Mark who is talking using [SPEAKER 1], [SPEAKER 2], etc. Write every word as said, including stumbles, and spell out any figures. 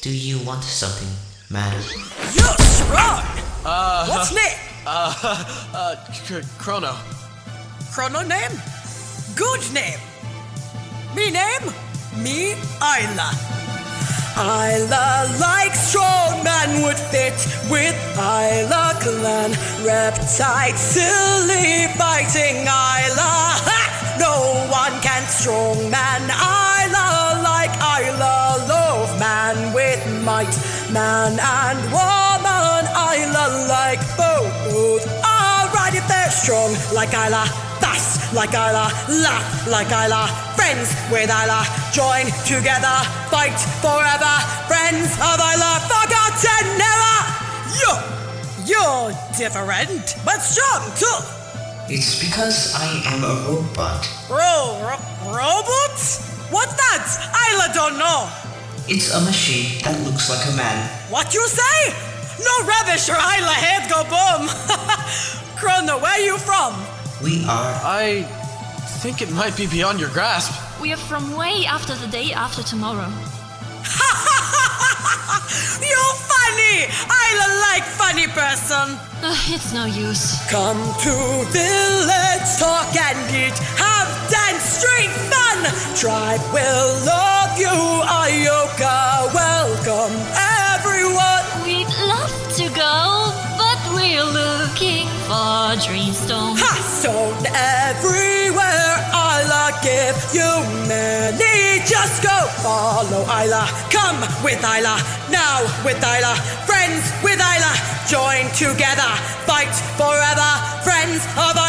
[SPEAKER 1] Do you want something, madam?
[SPEAKER 2] You're strong!
[SPEAKER 3] Uh,
[SPEAKER 2] What's name?
[SPEAKER 3] Uh, uh, C- Chrono.
[SPEAKER 2] Chrono name? Good name. Me name? Me Isla. Isla like strong man would fit with Isla clan. Reptile silly fighting Isla. Ha! No one can strong man Isla like Isla. Love man with might. Man and woman Isla like both. Alright if they're strong like Isla. Fast like Isla, laugh like Isla, friends with Isla, join together, fight forever, friends of Isla, forgotten never! You're, you're different, but strong too!
[SPEAKER 1] It's because I am a robot.
[SPEAKER 2] Ro, ro, robot? What's that? Isla don't know!
[SPEAKER 1] It's a machine that looks like a man.
[SPEAKER 2] What you say? No rubbish or Isla head go boom! Chrono, where you from?
[SPEAKER 1] We are.
[SPEAKER 3] I think it might be beyond your grasp.
[SPEAKER 4] We are from way after the day after tomorrow.
[SPEAKER 2] You're funny! I like funny person.
[SPEAKER 4] Uh, it's no use.
[SPEAKER 2] Come to village, talk and eat, have dance, drink, fun. Tribe will love you, Ioka. Welcome, everyone.
[SPEAKER 4] We'd love to go, but we're looking for Dreamstone.
[SPEAKER 2] Ha! Stone everywhere. Isla give you many. Just go follow Isla. Come with Isla. Now with Isla. Friends with Isla. Join together. Fight forever. Friends of Isla.